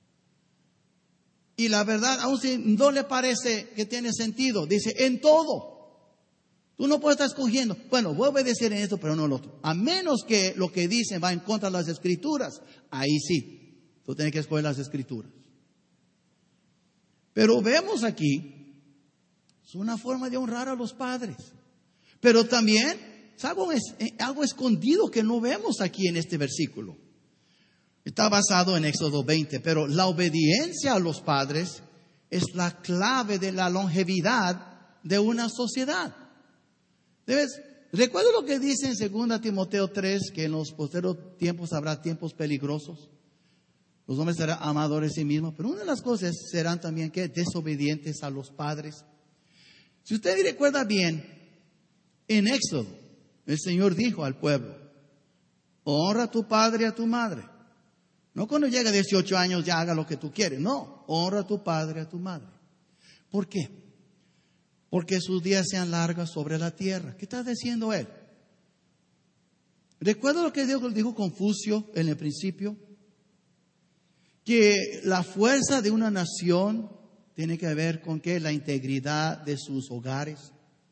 Y la verdad, aun si no le parece que tiene sentido, dice, en todo. Tú no puedes estar escogiendo, bueno, voy a obedecer en esto, pero no en lo otro. A menos que lo que dicen va en contra de las Escrituras. Ahí sí, tú tienes que escoger las Escrituras. Pero vemos aquí, es una forma de honrar a los padres. Pero también es algo, es algo escondido que no vemos aquí en este versículo. Está basado en Éxodo veinte, pero la obediencia a los padres es la clave de la longevidad de una sociedad. ¿Debes? Recuerda lo que dice en segunda Timoteo tres, que en los posteriores tiempos habrá tiempos peligrosos. Los hombres serán amadores de sí mismos, pero una de las cosas serán también que desobedientes a los padres. Si usted recuerda bien, en Éxodo, el Señor dijo al pueblo, honra a tu padre y a tu madre. No cuando llega a dieciocho años ya haga lo que tú quieres. No, honra a tu padre y a tu madre. ¿Por qué? Porque sus días sean largos sobre la tierra. ¿Qué está diciendo él? ¿Recuerda lo que dijo, dijo Confucio en el principio? Que la fuerza de una nación tiene que ver con ¿qué? La integridad de sus hogares.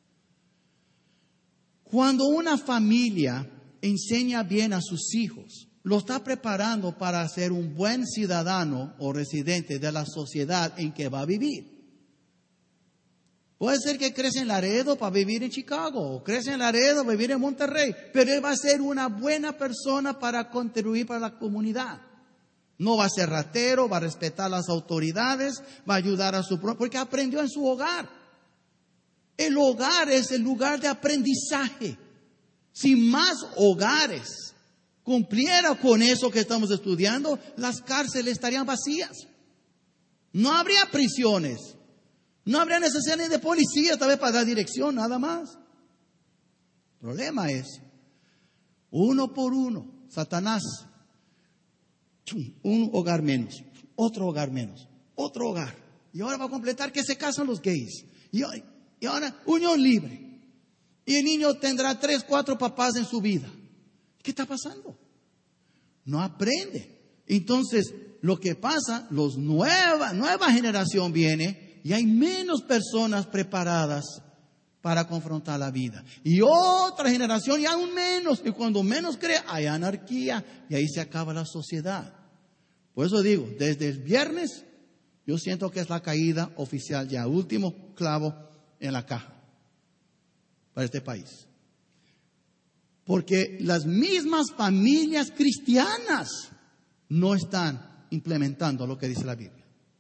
Cuando una familia enseña bien a sus hijos, lo está preparando para ser un buen ciudadano o residente de la sociedad en que va a vivir. Puede ser que crece en Laredo para vivir en Chicago, o crece en Laredo para vivir en Monterrey, pero él va a ser una buena persona para contribuir para la comunidad. No va a ser ratero, va a respetar las autoridades, va a ayudar a su propio, porque aprendió en su hogar. El hogar es el lugar de aprendizaje. Si más hogares cumpliera con eso que estamos estudiando, las cárceles estarían vacías. No habría prisiones. No habría necesidad ni de policía, tal vez para dar dirección, nada más. El problema es, uno por uno, Satanás, un hogar menos, otro hogar menos, otro hogar. Y ahora va a completar que se casan los gays. Y, y ahora unión libre. Y el niño tendrá tres, cuatro papás en su vida. ¿Qué está pasando? No aprende. Entonces, lo que pasa, los nueva, nueva generación viene y hay menos personas preparadas para confrontar la vida. Y otra generación y aún menos. Y cuando menos cree, hay anarquía y ahí se acaba la sociedad. Por eso digo, desde el viernes, yo siento que es la caída oficial ya, último clavo en la caja para este país. Porque las mismas familias cristianas no están implementando lo que dice la Biblia.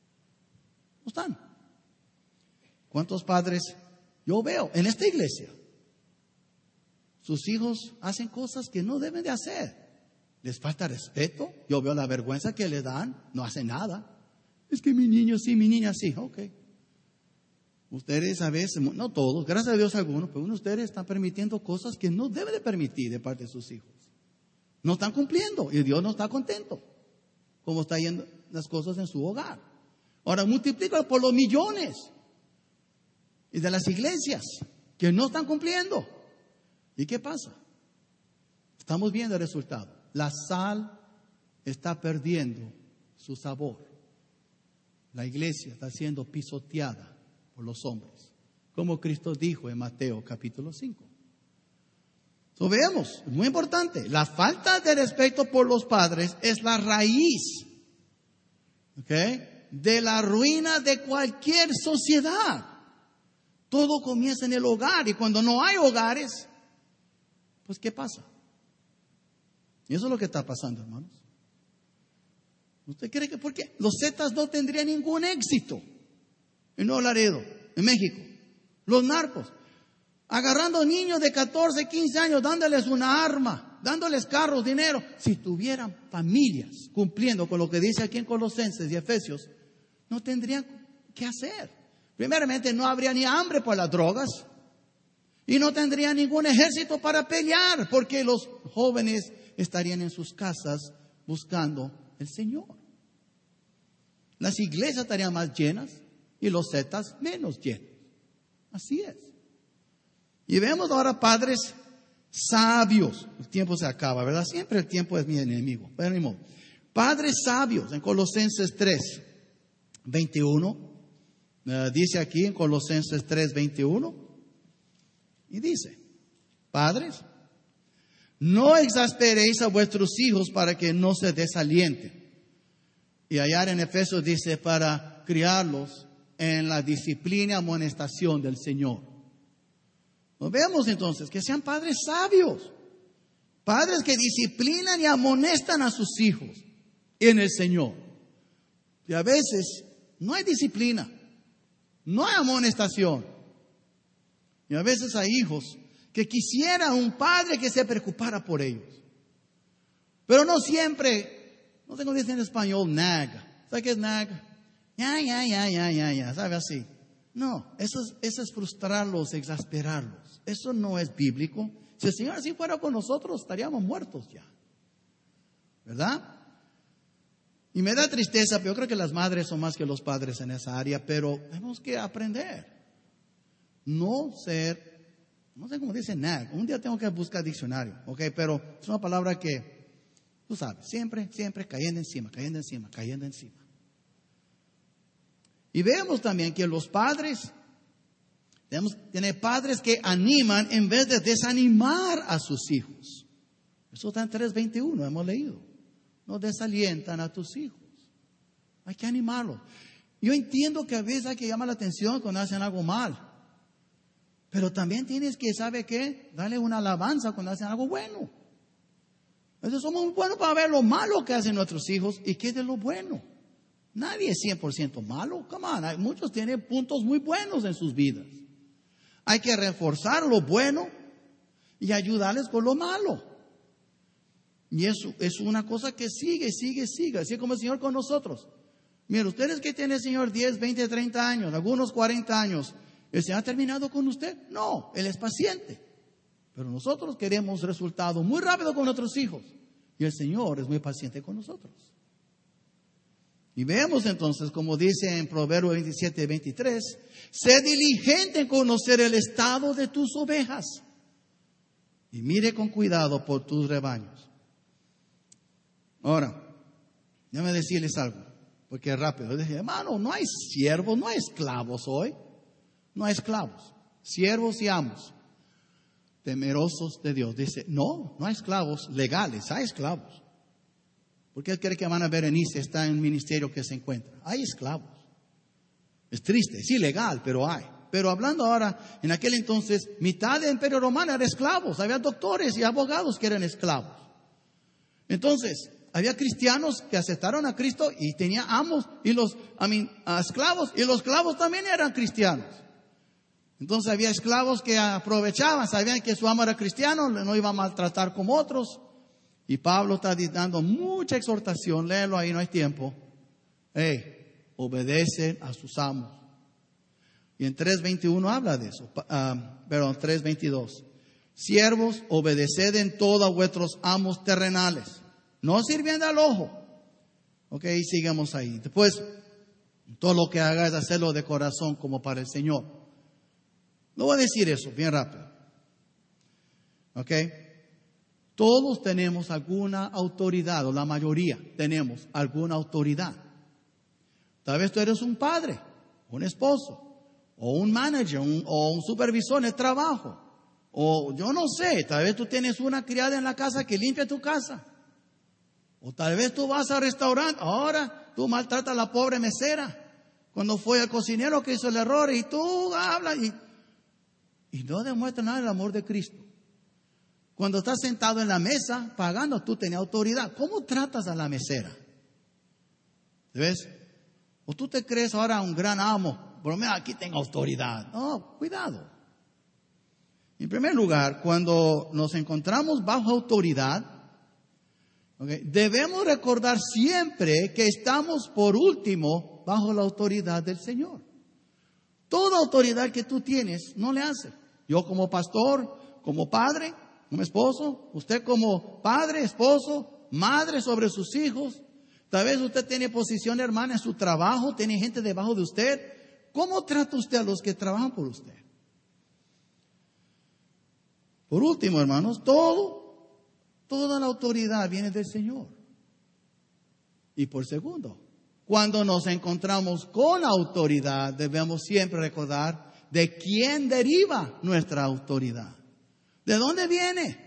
No están. ¿Cuántos padres yo veo en esta iglesia? Sus hijos hacen cosas que no deben de hacer. Les falta respeto. Yo veo la vergüenza que le dan. No hacen nada. Es que mi niño sí, mi niña sí. Ok. Ustedes a veces, no todos, gracias a Dios algunos, pero unos de ustedes están permitiendo cosas que no deben de permitir de parte de sus hijos. No están cumpliendo y Dios no está contento como están yendo las cosas en su hogar. Ahora multiplícalo por los millones y de las iglesias que no están cumpliendo. ¿Y qué pasa? Estamos viendo el resultado. La sal está perdiendo su sabor. La iglesia está siendo pisoteada por los hombres, como Cristo dijo en Mateo capítulo cinco. So, veamos, es muy importante, la falta de respeto por los padres es la raíz, ¿okay?, de la ruina de cualquier sociedad. Todo comienza en el hogar y cuando no hay hogares, pues ¿qué pasa? Y eso es lo que está pasando, hermanos. ¿Usted cree que por qué? Los Zetas no tendrían ningún éxito en Nuevo Laredo, en México. Los narcos, agarrando niños de catorce, quince años, dándoles una arma, dándoles carros, dinero. Si tuvieran familias cumpliendo con lo que dice aquí en Colosenses y Efesios, no tendrían qué hacer. Primeramente, no habría ni hambre por las drogas y no tendrían ningún ejército para pelear, porque los jóvenes estarían en sus casas buscando el Señor. Las iglesias estarían más llenas y los Zetas menos llenos. Así es. Y vemos ahora padres sabios. El tiempo se acaba, ¿verdad? Siempre el tiempo es mi enemigo. Pero ni modo. Padres sabios en Colosenses tres, veintiuno. Uh, dice aquí en Colosenses tres, veintiuno. Y dice: padres, no exasperéis a vuestros hijos para que no se desalienten. Y allá en Efesios dice: para criarlos en la disciplina y amonestación del Señor. Nos vemos entonces que sean padres sabios, padres que disciplinan y amonestan a sus hijos en el Señor. Y a veces no hay disciplina, no hay amonestación. Y a veces hay hijos que quisiera un padre que se preocupara por ellos. Pero no siempre, no sé cómo dicen en español, nag. ¿Sabe qué es nag? Ya, ya, ya, ya, ya, ya, ¿sabe así? No, eso es, eso es frustrarlos, exasperarlos. Eso no es bíblico. Si el Señor así fuera con nosotros, estaríamos muertos ya. ¿Verdad? Y me da tristeza, pero yo creo que las madres son más que los padres en esa área, pero tenemos que aprender. No ser, no sé cómo dice nag. Un día tengo que buscar diccionario, ¿ok? Pero es una palabra que, tú sabes, siempre, siempre cayendo encima, cayendo encima, cayendo encima. Y vemos también que los padres, tenemos tener padres que animan en vez de desanimar a sus hijos. Eso está en tres veintiuno, hemos leído. No desalientan a tus hijos. Hay que animarlos. Yo entiendo que a veces hay que llamar la atención cuando hacen algo mal. Pero también tienes que, ¿sabe qué? Darle una alabanza cuando hacen algo bueno. Entonces somos muy buenos para ver lo malo que hacen nuestros hijos y qué es de lo bueno. Nadie es cien por ciento malo. Come on, hay, muchos tienen puntos muy buenos en sus vidas. Hay que reforzar lo bueno y ayudarles con lo malo. Y eso es una cosa que sigue, sigue, sigue. Así como el Señor con nosotros. Miren, ustedes que tienen, Señor, diez, veinte, treinta años, algunos cuarenta años, ¿el Señor ha terminado con usted? No, Él es paciente. Pero nosotros queremos resultados muy rápido con nuestros hijos. Y el Señor es muy paciente con nosotros. Y vemos entonces, como dice en Proverbios veintisiete, veintitrés, sé diligente en conocer el estado de tus ovejas y mire con cuidado por tus rebaños. Ahora, déjame decirles algo, porque es rápido. Yo dije, hermano, no hay siervos, no hay esclavos hoy. No hay esclavos, siervos y amos, temerosos de Dios. Dice, no, no hay esclavos legales, hay esclavos. Porque él cree que Hermana Berenice está en un ministerio que se encuentra. Hay esclavos. Es triste, es ilegal, pero hay. Pero hablando ahora, en aquel entonces, mitad del Imperio Romano era esclavos. Había doctores y abogados que eran esclavos. Entonces, había cristianos que aceptaron a Cristo y tenía amos y los I mean, esclavos. Y los esclavos también eran cristianos. Entonces había esclavos que aprovechaban, sabían que su amo era cristiano, no iba a maltratar como otros. Y Pablo está dando mucha exhortación, léelo ahí, no hay tiempo. Hey, obedecen a sus amos. Y en tres veintiuno habla de eso, uh, perdón, tres veintidós. Siervos, obedeced en todo a vuestros amos terrenales, no sirviendo al ojo. Ok, sigamos ahí. Después, todo lo que haga es hacerlo de corazón como para el Señor. No voy a decir eso, bien rápido. Ok. Todos tenemos alguna autoridad, o la mayoría tenemos alguna autoridad. Tal vez tú eres un padre, un esposo, o un manager, un, o un supervisor en el trabajo. O yo no sé, tal vez tú tienes una criada en la casa que limpia tu casa. O tal vez tú vas al restaurante, ahora tú maltratas a la pobre mesera. Cuando fue el cocinero que hizo el error y tú hablas y, y no demuestras nada del amor de Cristo. Cuando estás sentado en la mesa pagando, tú tenías autoridad. ¿Cómo tratas a la mesera? ¿Ves? O tú te crees ahora un gran amo. Por lo menos aquí tengo autoridad. No, cuidado. En primer lugar, cuando nos encontramos bajo autoridad, okay, debemos recordar siempre que estamos por último bajo la autoridad del Señor. Toda autoridad que tú tienes no le hace. Yo como pastor, como padre, como esposo, usted como padre, esposo, madre sobre sus hijos. Tal vez usted tiene posición hermana en su trabajo, tiene gente debajo de usted. ¿Cómo trata usted a los que trabajan por usted? Por último, hermanos, todo, toda la autoridad viene del Señor. Y por segundo, cuando nos encontramos con autoridad, debemos siempre recordar de quién deriva nuestra autoridad. ¿De dónde viene?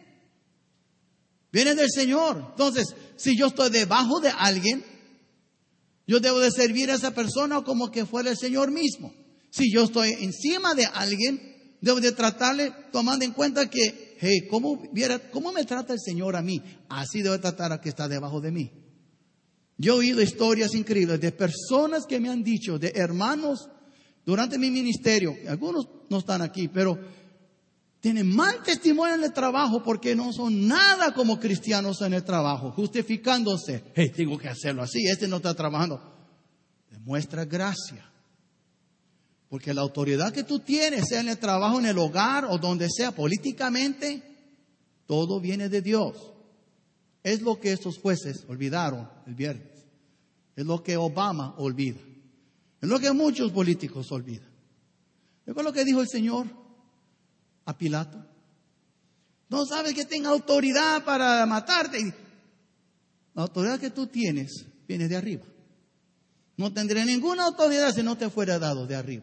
Viene del Señor. Entonces, si yo estoy debajo de alguien, yo debo de servir a esa persona como que fuera el Señor mismo. Si yo estoy encima de alguien, debo de tratarle tomando en cuenta que, hey, ¿cómo, viera, ¿cómo me trata el Señor a mí? Así debo tratar a que está debajo de mí. Yo he oído historias increíbles de personas que me han dicho, de hermanos, durante mi ministerio, algunos no están aquí, pero tienen mal testimonio en el trabajo porque no son nada como cristianos en el trabajo, justificándose. Hey, tengo que hacerlo así, este no está trabajando. Demuestra gracia. Porque la autoridad que tú tienes, sea en el trabajo, en el hogar o donde sea, políticamente, todo viene de Dios. Es lo que estos jueces olvidaron el viernes. Es lo que Obama olvida. Es lo que muchos políticos olvidan. ¿Recuerda lo que dijo el Señor a Pilato? No sabes que tenga autoridad para matarte. La autoridad que tú tienes viene de arriba. No tendré ninguna autoridad si no te fuera dado de arriba.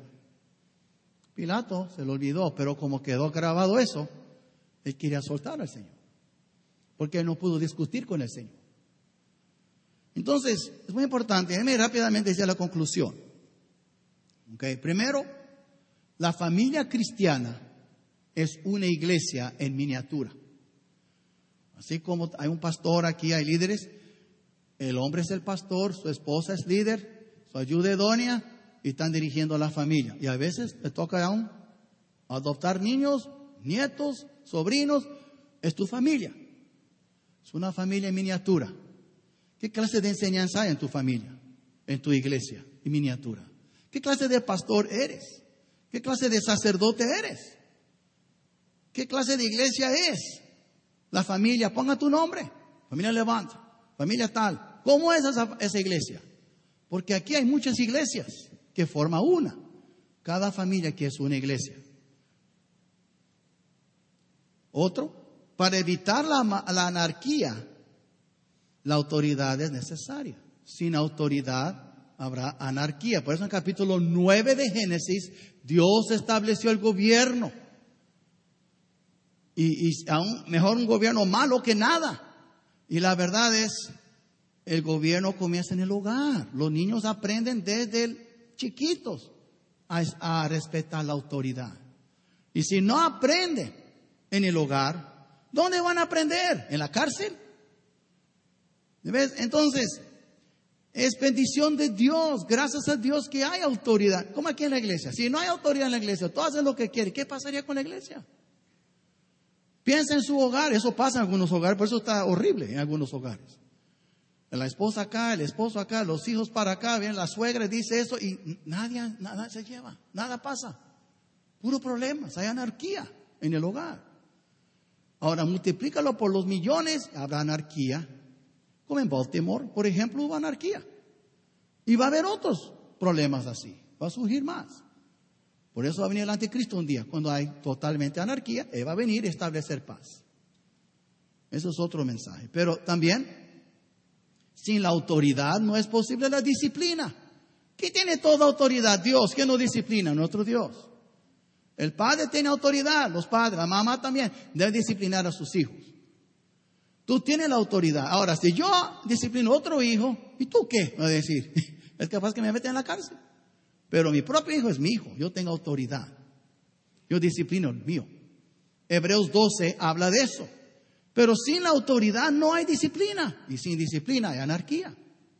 Pilato se lo olvidó, pero como quedó grabado eso, él quería soltar al Señor, porque él no pudo discutir con el Señor. Entonces, es muy importante, déjame rápidamente decir la conclusión. Okay. Primero, la familia cristiana es una iglesia en miniatura. Así como hay un pastor aquí, hay líderes, el hombre es el pastor, su esposa es líder, su ayuda idónea, y están dirigiendo a la familia. Y a veces le toca aún adoptar niños, nietos, sobrinos. Es tu familia. Es una familia en miniatura. ¿Qué clase de enseñanza hay en tu familia, en tu iglesia en miniatura? ¿Qué clase de pastor eres? ¿Qué clase de sacerdote eres? ¿Qué clase de iglesia es? La familia, ponga tu nombre. Familia Levanta, familia tal. ¿Cómo es esa, esa iglesia? Porque aquí hay muchas iglesias que forman una. Cada familia que es una iglesia. Otro, para evitar la, la anarquía, la autoridad es necesaria. Sin autoridad habrá anarquía. Por eso en el capítulo nueve de Génesis, Dios estableció el gobierno. Y, y aún mejor un gobierno malo que nada. Y la verdad es, el gobierno comienza en el hogar. Los niños aprenden desde chiquitos a, a respetar la autoridad. Y si no aprenden en el hogar, ¿dónde van a aprender? ¿En la cárcel? ¿Ves? Entonces, es bendición de Dios. Gracias a Dios que hay autoridad. Como aquí en la iglesia. Si no hay autoridad en la iglesia, tú haces lo que quieres. ¿Qué pasaría con la iglesia? Piensa en su hogar. Eso pasa en algunos hogares. Por eso está horrible en algunos hogares. La esposa acá, el esposo acá, los hijos para acá. Viene la suegra, dice eso y nadie, nada se lleva. Nada pasa. Puro problemas. Hay anarquía en el hogar. Ahora multiplícalo por los millones. Habrá anarquía. Como en Baltimore, por ejemplo, hubo anarquía. Y va a haber otros problemas así. Va a surgir más. Por eso va a venir el anticristo un día. Cuando hay totalmente anarquía, Él va a venir a establecer paz. Eso es otro mensaje. Pero también, sin la autoridad no es posible la disciplina. ¿Quién tiene toda autoridad? Dios. ¿Quién nos disciplina? Nuestro Dios. El padre tiene autoridad. Los padres, la mamá también, debe disciplinar a sus hijos. Tú tienes la autoridad. Ahora, si yo disciplino a otro hijo, ¿y tú qué? Me va a decir, es capaz que me meten en la cárcel. Pero mi propio hijo es mi hijo. Yo tengo autoridad. Yo disciplino el mío. Hebreos doce habla de eso. Pero sin la autoridad no hay disciplina. Y sin disciplina hay anarquía.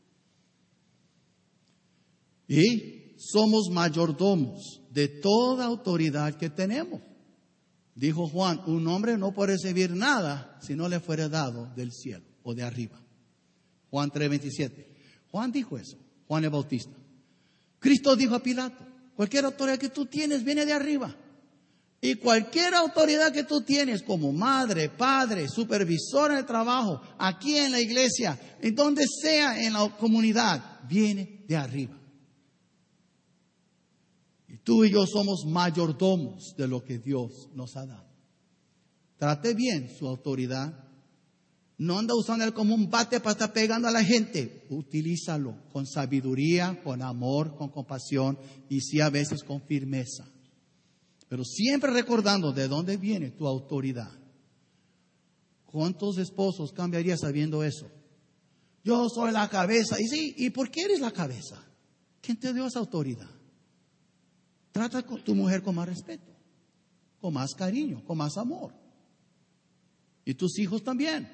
Y somos mayordomos de toda autoridad que tenemos. Dijo Juan, un hombre no puede recibir nada si no le fuera dado del cielo o de arriba. Juan tres veintisiete. Juan dijo eso, Juan el Bautista. Cristo dijo a Pilato, cualquier autoridad que tú tienes viene de arriba. Y cualquier autoridad que tú tienes como madre, padre, supervisor en el trabajo, aquí en la iglesia, en donde sea en la comunidad, viene de arriba. Y tú y yo somos mayordomos de lo que Dios nos ha dado. Trate bien su autoridad. No anda usando él como un bate para estar pegando a la gente. Utilízalo con sabiduría, con amor, con compasión y sí a veces con firmeza. Pero siempre recordando de dónde viene tu autoridad. ¿Cuántos esposos cambiaría sabiendo eso? Yo soy la cabeza. Y sí, ¿y por qué eres la cabeza? ¿Quién te dio esa autoridad? Trata a tu mujer con más respeto, con más cariño, con más amor. Y tus hijos también.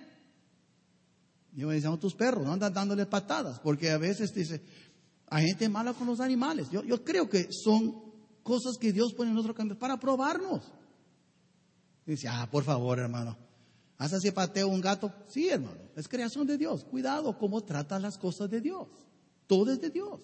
Yo me decía, tus perros, no andan dándole patadas, porque a veces dice, hay gente mala con los animales. Yo, yo creo que son cosas que Dios pone en nuestro camino para probarnos. Dice, ah, por favor, hermano, ¿haz así pateo un gato? Sí, hermano, es creación de Dios. Cuidado cómo trata las cosas de Dios. Todo es de Dios.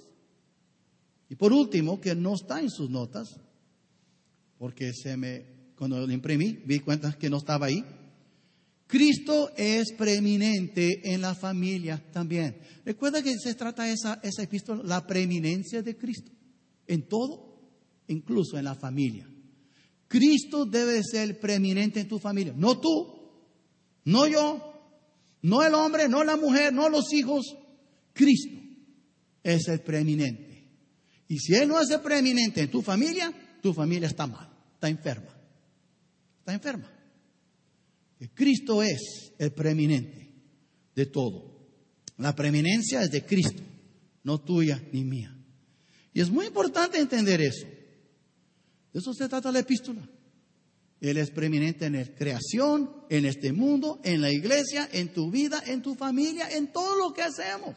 Y por último, que no está en sus notas, porque se me, cuando lo imprimí, vi cuenta que no estaba ahí. Cristo es preeminente en la familia también. Recuerda que se trata esa, esa epístola, la preeminencia de Cristo. En todo, incluso en la familia. Cristo debe ser preeminente en tu familia. No tú, no yo, no el hombre, no la mujer, no los hijos. Cristo es el preeminente. Y si Él no es el preeminente en tu familia, tu familia está mal, está enferma. Está enferma. Cristo es el preeminente de todo. La preeminencia es de Cristo, no tuya ni mía. Y es muy importante entender eso. De eso se trata la epístola. Él es preeminente en la creación, en este mundo, en la iglesia, en tu vida, en tu familia, en todo lo que hacemos.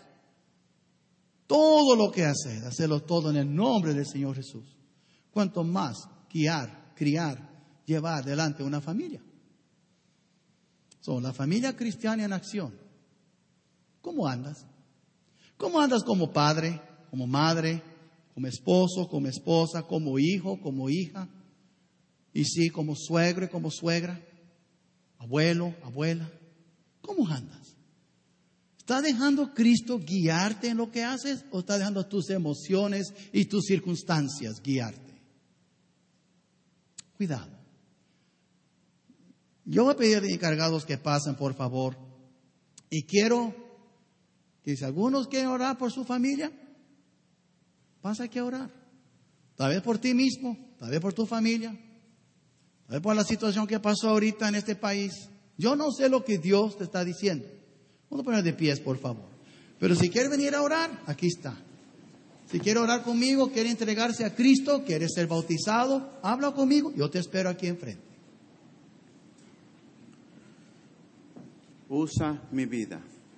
Todo lo que haces, hacerlo todo en el nombre del Señor Jesús. Cuanto más guiar, criar, llevar adelante una familia. Son la familia cristiana en acción. ¿Cómo andas? ¿Cómo andas como padre, como madre, como esposo, como esposa, como hijo, como hija? Y sí, como suegro y como suegra, abuelo, abuela. ¿Cómo andas? ¿Está dejando Cristo guiarte en lo que haces o está dejando tus emociones y tus circunstancias guiarte? Cuidado. Yo voy a pedir a los encargados que pasen, por favor. Y quiero que si algunos quieren orar por su familia, pasa aquí a orar. Tal vez por ti mismo, tal vez por tu familia, tal vez por la situación que pasó ahorita en este país. Yo no sé lo que Dios te está diciendo. Vamos a poner de pies, por favor. Pero si quiere venir a orar, aquí está. Si quiere orar conmigo, quiere entregarse a Cristo, quiere ser bautizado, habla conmigo, yo te espero aquí enfrente. Usa mi vida.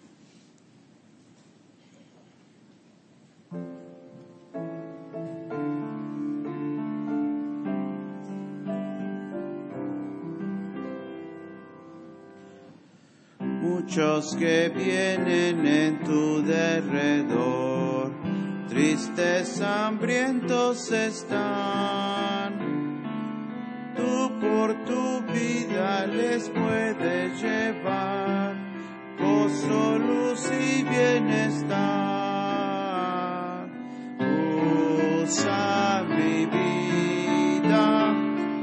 Muchos que vienen en tu derredor, tristes, hambrientos están. Tú por tu vida les puedes llevar gozo, luz y bienestar. Usa mi vida,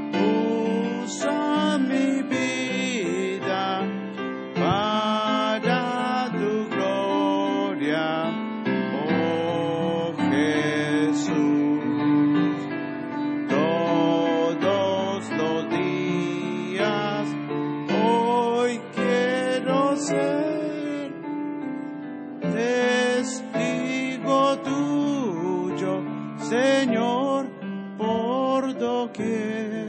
usa mi vida para tu gloria, oh Jesús. Todos los días hoy quiero ser testigo tuyo, Señor, por doquier.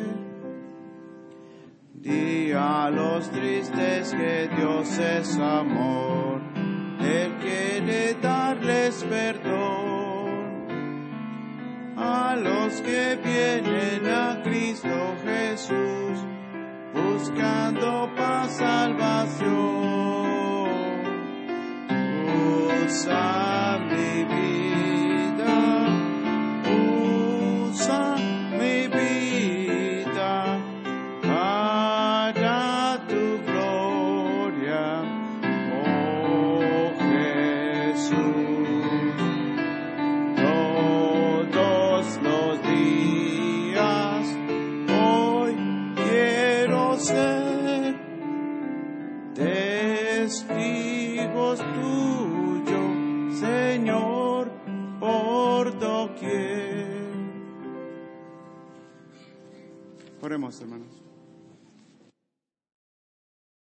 Di a los tristes que Dios es amor, Él quiere darles perdón. A los que vienen a Cristo Jesús, buscando paz, salvación. Usa mi vida, usa mi vida para tu gloria, oh Jesús. Todos los días hoy quiero ser testigos tuyos, Señor, por doquier. Oremos, hermanos.